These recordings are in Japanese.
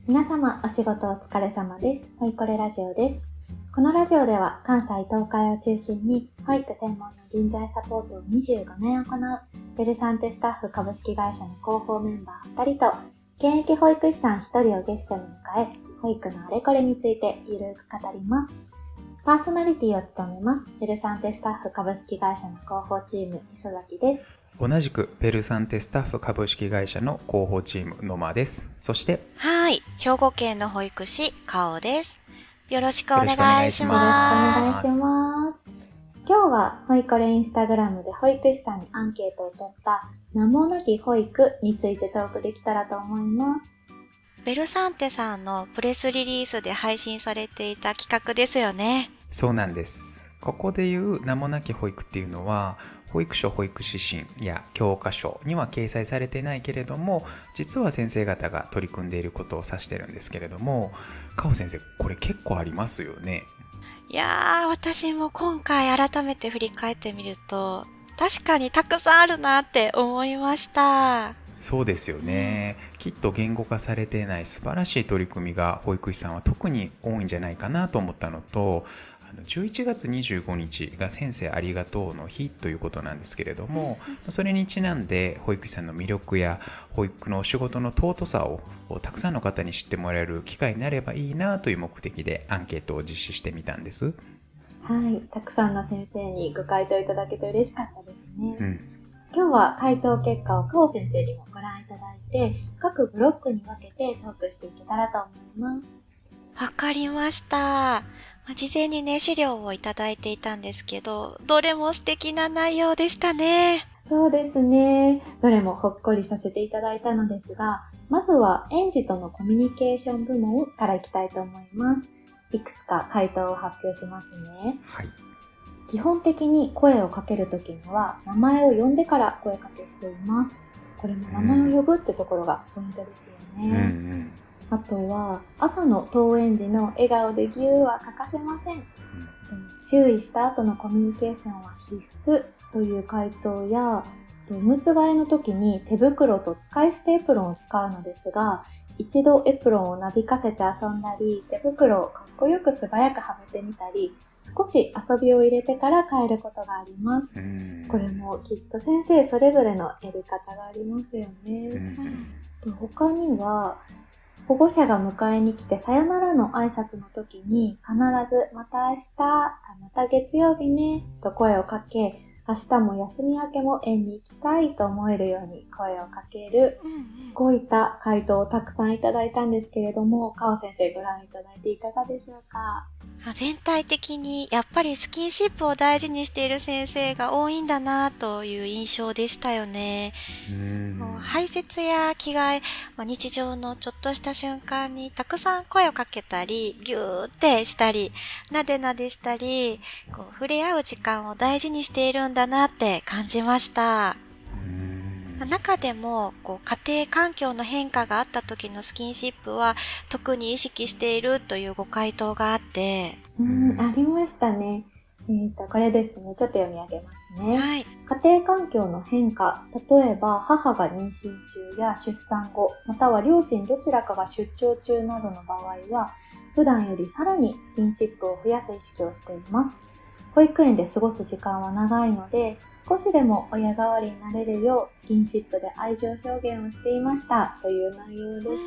皆様お仕事お疲れ様です。ほいこれラジオです。このラジオでは関西東海を中心に保育専門の人材サポートを25年行うベルサンテスタッフ株式会社の広報メンバー2人と現役保育士さん1人をゲストに迎え、保育のあれこれについてゆるく語ります。パーソナリティを務めますベルサンテスタッフ株式会社の広報チーム磯崎です。 同じくベルサンテスタッフ株式会社の広報チーム野間です。そして兵庫県の保育士かおです。よろしくお願いします。 よろしくお願いします。今日は保育レインスタグラムで保育士さんにアンケートを取った名もなき保育についてトークできたらと思います。 ベルサンテさんのプレスリリースで配信されていた企画ですよね。 そうなんです。ここでいう名もなき保育っていうのは保育所保育指針や教科書には掲載されてないけれども、実は先生方が取り組んでいることを指してるんですけれども、かお先生、これ結構ありますよね。 いやー、私も今回改めて振り返ってみると確かにたくさんあるなって思いました。 そうですよね、きっと言語化されていない素晴らしい取り組みが保育士さんは特に多いんじゃないかなと思ったのと、11月25日が先生ありがとうの日ということなんですけれども、それにちなんで保育士さんの魅力や保育の仕事の尊さをたくさんの方に知ってもらえる機会になればいいなという目的でアンケートを実施してみたんです。 はい、たくさんの先生にご回答いただけて嬉しかったですね。今日は回答結果をかお先生にもご覧いただいて、各ブロックに分けてトークしていけたらと思います。 わかりました。事前にね、資料をいただいていたんですけど、どれも素敵な内容でしたね。 そうですね。どれもほっこりさせていただいたのですが、まずは園児とのコミュニケーション部門からいきたいと思います。いくつか回答を発表しますね。 はい。 基本的に声をかけるときには名前を呼んでから声かけしています。これも名前を呼ぶってところがポイントですよね。あとは朝の登園時の笑顔でぎゅーは欠かせません。注意した後のコミュニケーションは必須という回答や、おむつ替えの時に手袋と使い捨てエプロンを使うのですが、一度エプロンをなびかせて遊んだり、手袋をかっこよく素早くはめてみたり、少し遊びを入れてから帰ることがあります。これもきっと先生それぞれのやり方がありますよね。他には保護者が迎えに来てさよならの挨拶の時に必ずまた明日、また月曜日ねと声をかけ、明日も休み明けも園に行きたいと思えるように声をかける。こういった回答をたくさんいただいたんですけれども、かお先生ご覧いただいていかがでしょうか？ 全体的にやっぱりスキンシップを大事にしている先生が多いんだなという印象でしたよね。排泄や着替え、日常のちょっとした瞬間にたくさん声をかけたり、ギューってしたり、なでなでしたり、触れ合う時間を大事にしているんだなって感じました。中でも家庭環境の変化があった時のスキンシップは特に意識しているというご回答があって、 ありましたね。これですね、ちょっと読み上げますね。 はい。 家庭環境の変化、例えば母が妊娠中や出産後、または両親どちらかが出張中などの場合は、普段よりさらにスキンシップを増やす意識をしています。保育園で過ごす時間は長いので、少しでも親代わりになれるようスキンシップで愛情表現をしていましたという内容です。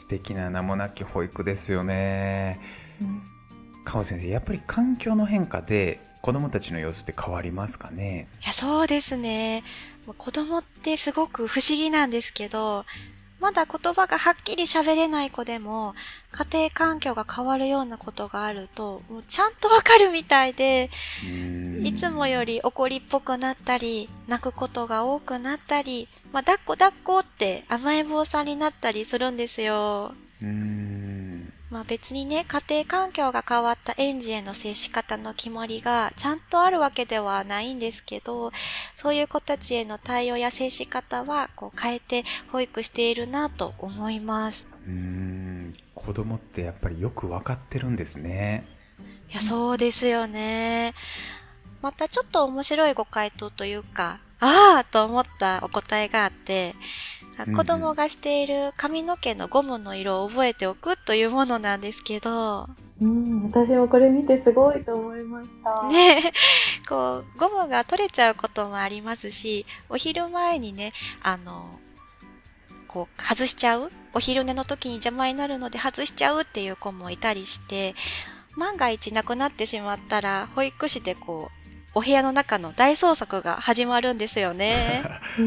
素敵な名もなき保育ですよね。かお先生、やっぱり環境の変化で子どもたちの様子って変わりますかね？ いや、そうですね。子供ってすごく不思議なんですけど、まだ言葉がはっきり喋れない子でも家庭環境が変わるようなことがあるともうちゃんとわかるみたいで、いつもより怒りっぽくなったり泣くことが多くなったり、抱っこ抱っこって甘え坊さんになったりするんですよ。別にね、家庭環境が変わった園児への接し方の決まりがちゃんとあるわけではないんですけど、そういう子たちへの対応や接し方は変えて保育しているなと思います。 子供ってやっぱりよくわかってるんですね。 いや、そうですよね。またちょっと面白いご回答というか、と思ったお答えがあって、 子供がしている髪の毛のゴムの色を覚えておくというものなんですけど、 私もこれ見てすごいと思いました。 ね、こう、ゴムが取れちゃうこともありますし、お昼前にね、こう、外しちゃう、お昼寝の時に邪魔になるので外しちゃうっていう子もいたりして、万が一なくなってしまったら、保育士でこう、お部屋の中の大捜索が始まるんですよね。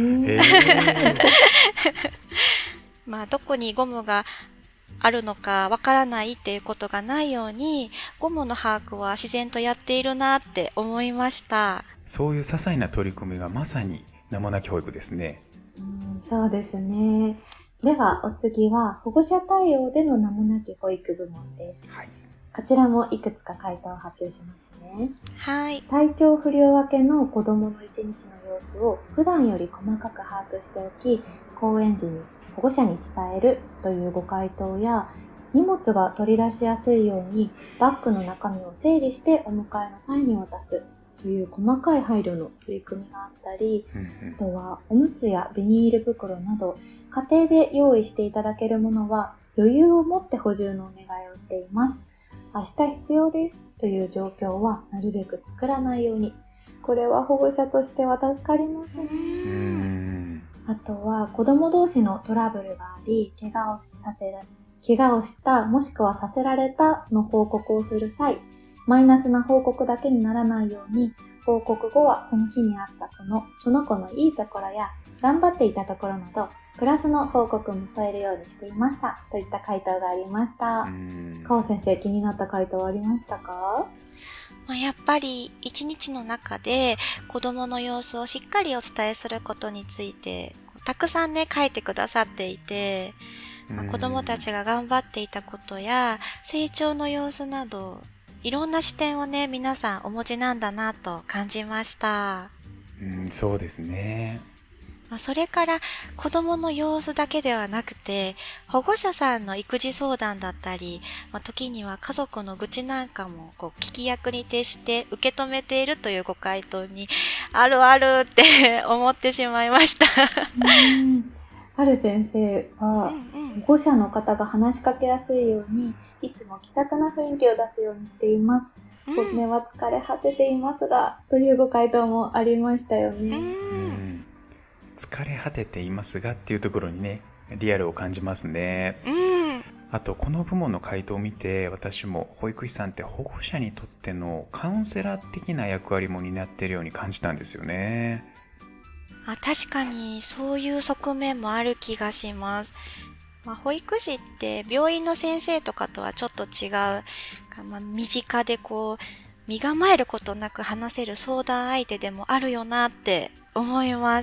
まあ、どこにゴムがあるのかわからないっていうことがないように、ゴムの把握は自然とやっているなって思いました。 そういう些細な取り組みがまさに名もなき保育ですね。 そうですね。ではお次は保護者対応での名もなき保育部門です。 はい。 こちらもいくつか回答を発表しますね。 はい。 体調不良明けの子供の一日の様子を普段より細かく把握しておき、登園時に保護者に伝えるというご回答や、荷物が取り出しやすいようにバッグの中身を整理してお迎えの際に渡すという細かい配慮の取り組みがあったり、あとはおむつやビニール袋など家庭で用意していただけるものは余裕を持って補充のお願いをしています。明日必要ですという状況はなるべく作らないように。これは保護者としては助かりますね。あとは子供同士のトラブルがあり、怪我をしたもしくはさせられたの報告をする際、マイナスな報告だけにならないように、報告後はその日にあったその子のいいところや頑張っていたところなど、プラスの報告も添えるようにしていましたといった回答がありました。川先生、気になった回答はありましたか？ やっぱり一日の中で子供の様子をしっかりお伝えすることについてたくさんね書いてくださっていて、子供たちが頑張っていたことや成長の様子などいろんな視点をね皆さんお持ちなんだなと感じました。 そうですね。 それから子供の様子だけではなくて保護者さんの育児相談だったり、時には家族の愚痴なんかも聞き役に徹して受け止めているというご回答にあるあるって思ってしまいました。 はる先生は保護者の方が話しかけやすいようにいつも気さくな雰囲気を出すようにしています。本音は疲れ果てていますがというご回答もありましたよね。 疲れ果てていますがっていうところにね、リアルを感じますね。あとこの部門の回答を見て、私も保育士さんって保護者にとってのカウンセラー的な役割も担っているように感じたんですよね。 確かにそういう側面もある気がします。保育士って病院の先生とかとはちょっと違う、身近で身構えることなく話せる相談相手でもあるよなって思います。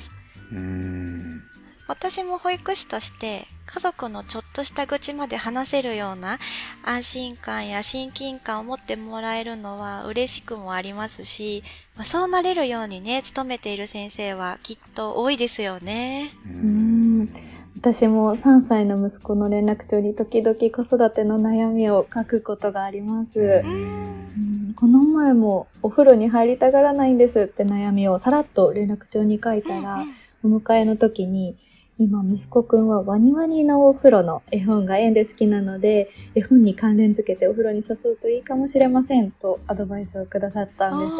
私も保育士として家族のちょっとした愚痴まで話せるような安心感や親近感を持ってもらえるのは嬉しくもありますし、そうなれるようにね、努めている先生はきっと多いですよね。 私も3歳の息子の連絡帳に時々子育ての悩みを書くことがあります。この前もお風呂に入りたがらないんですって悩みをさらっと連絡帳に書いたら、お迎えの時に今息子くんはワニワニのお風呂の絵本が縁で好きなので絵本に関連づけてお風呂に誘うといいかもしれませんとアドバイスをくださったんです。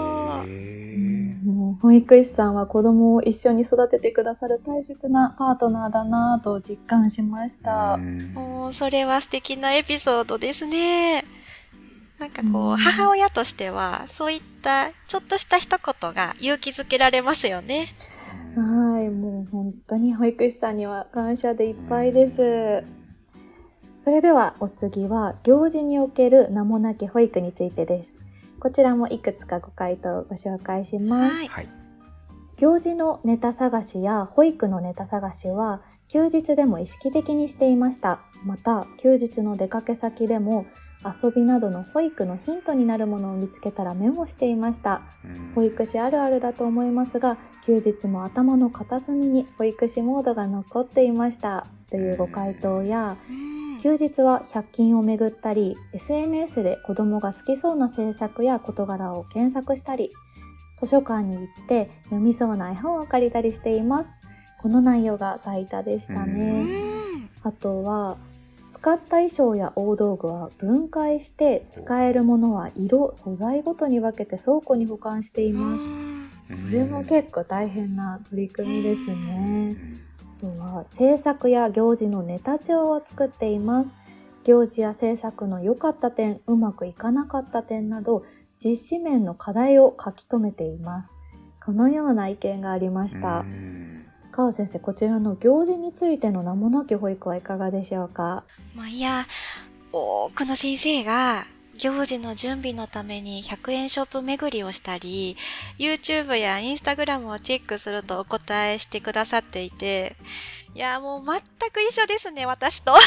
もう保育士さんは子供を一緒に育ててくださる大切なパートナーだなぁと実感しました。 それは素敵なエピソードですね。なんか母親としてはそういったちょっとした一言が勇気づけられますよね。 はい、もう本当に保育士さんには感謝でいっぱいです。それではお次は行事における名もなき保育についてです。こちらもいくつかご回答をご紹介します。 はい、 行事のネタ探しや保育のネタ探しは休日でも意識的にしていました。また休日の出かけ先でも遊びなどの保育のヒントになるものを見つけたらメモしていました。保育士あるあるだと思いますが、休日も頭の片隅に保育士モードが残っていましたというご回答や、休日は100均を巡ったり、SNS で子供が好きそうな制作や事柄を検索したり、図書館に行って読みそうな絵本を借りたりしています。 この内容が最多でしたね。あとは、使った衣装や大道具は分解して使えるものは色、素材ごとに分けて倉庫に保管しています。これも結構大変な取り組みですね。あとは制作や行事のネタ帳を作っています。行事や制作の良かった点、うまくいかなかった点など実施面の課題を書き留めています。このような意見がありました。川先生、こちらの行事についての名もなき保育はいかがでしょうか？ 多くの先生が行事の準備のために100円ショップ巡りをしたり、YouTube や Instagram をチェックするとお答えしてくださっていて、もう全く一緒ですね、私と。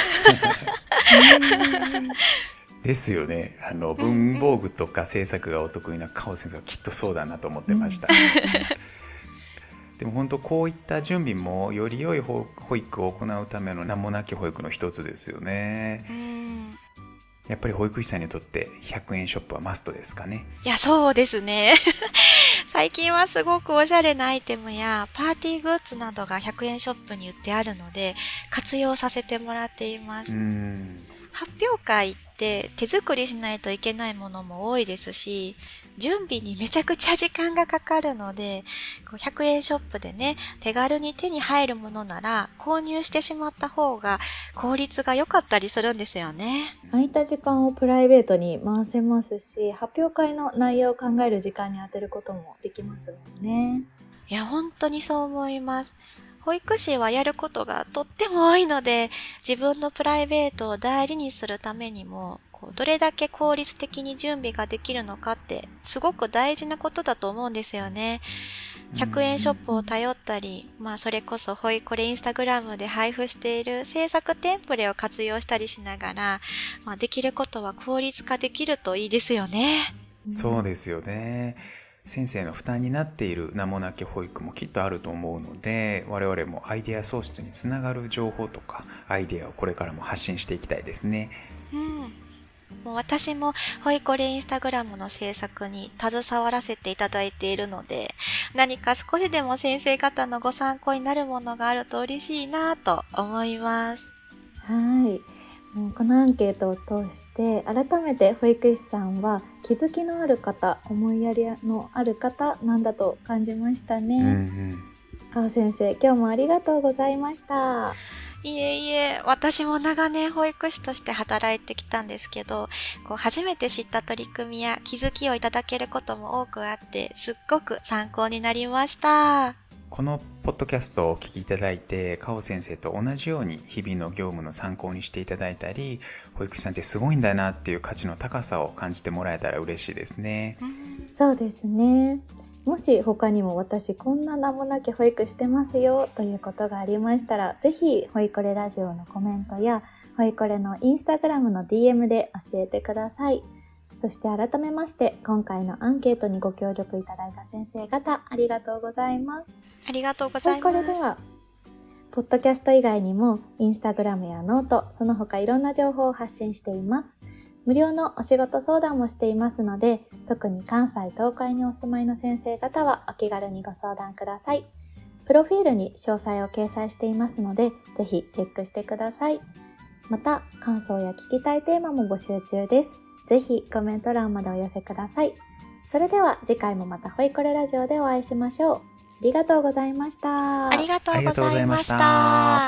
ですよね。文房具とか制作がお得意な川尾先生はきっとそうだなと思ってました。でも本当こういった準備もより良い保育を行うための名もなき保育の一つですよね。やっぱり保育士さんにとって100円ショップはマストですかね？ そうですね。最近はすごくおしゃれなアイテムやパーティーグッズなどが100円ショップに売ってあるので活用させてもらっています。発表会って手作りしないといけないものも多いですし、準備にめちゃくちゃ時間がかかるので、100円ショップでね、手軽に手に入るものなら購入してしまった方が効率が良かったりするんですよね。 空いた時間をプライベートに回せますし、発表会の内容を考える時間に当てることもできますもんね。 本当にそう思います。保育士はやることがとっても多いので、自分のプライベートを大事にするためにも、どれだけ効率的に準備ができるのかってすごく大事なことだと思うんですよね。100円ショップを頼ったり、それこそホイコレインスタグラムで配布している制作テンプレを活用したりしながら、できることは効率化できるといいですよね。 そうですよね。先生の負担になっている名もなき保育もきっとあると思うので、我々もアイデア創出につながる情報とかアイデアをこれからも発信していきたいですね。 もう私もホイコレインスタグラムの制作に携わらせていただいているので、何か少しでも先生方のご参考になるものがあると嬉しいなと思います。 このアンケートを通して改めて保育士さんは気づきのある方、思いやりのある方なんだと感じましたね。川先生、今日もありがとうございました。 いえ、私も長年保育士として働いてきたんですけど、初めて知った取り組みや気づきをいただけることも多くあって、すっごく参考になりました。 このポッドキャストをお聞きいただいて、川尾先生と同じように日々の業務の参考にしていただいたり、保育士さんってすごいんだなっていう価値の高さを感じてもらえたら嬉しいですね。 そうですね。もし他にも私こんな名もなき保育してますよということがありましたら、ぜひホイコレラジオのコメントやホイコレのインスタグラムの DM で教えてください。そして改めまして今回のアンケートにご協力いただいた先生方、ありがとうございます。 ありがとうございます。 これではポッドキャスト以外にもインスタグラムやノート、その他いろんな情報を発信しています。無料のお仕事相談もしていますので、特に関西東海にお住まいの先生方はお気軽にご相談ください。プロフィールに詳細を掲載していますので、ぜひチェックしてください。また、感想や聞きたいテーマも募集中です。ぜひコメント欄までお寄せください。それでは次回もまたホイコレラジオでお会いしましょう。ありがとうございました。 ありがとうございました。